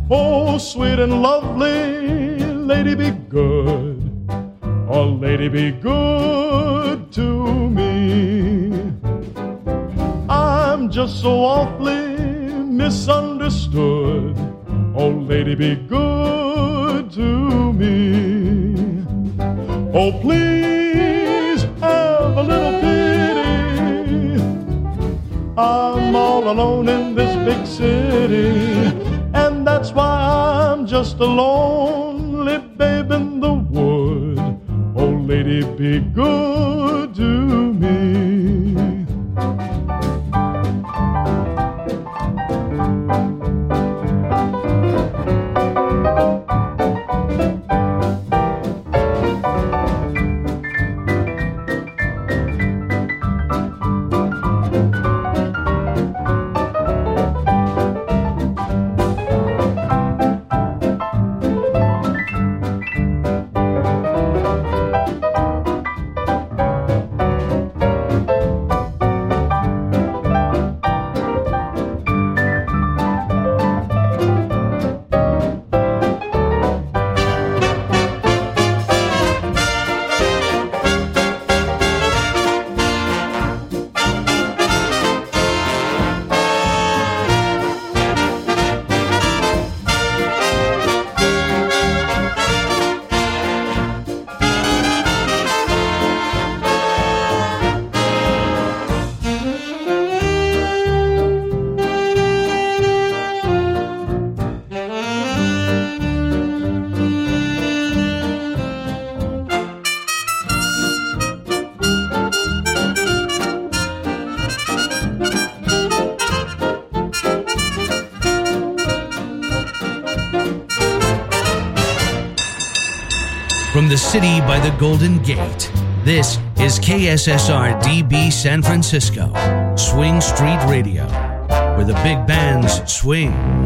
Oh, sweet and lovely, lady, be good. Oh, lady, be good to me. I'm just so awfully misunderstood. Oh, lady, be good to me. Oh, please have a little pity. I'm all alone in this big city, and that's why I'm just a lonely babe in the wood. Oh, lady, be good to me. From the city by the Golden Gate, this is KSSR DB San Francisco, Swing Street Radio, where the big bands swing.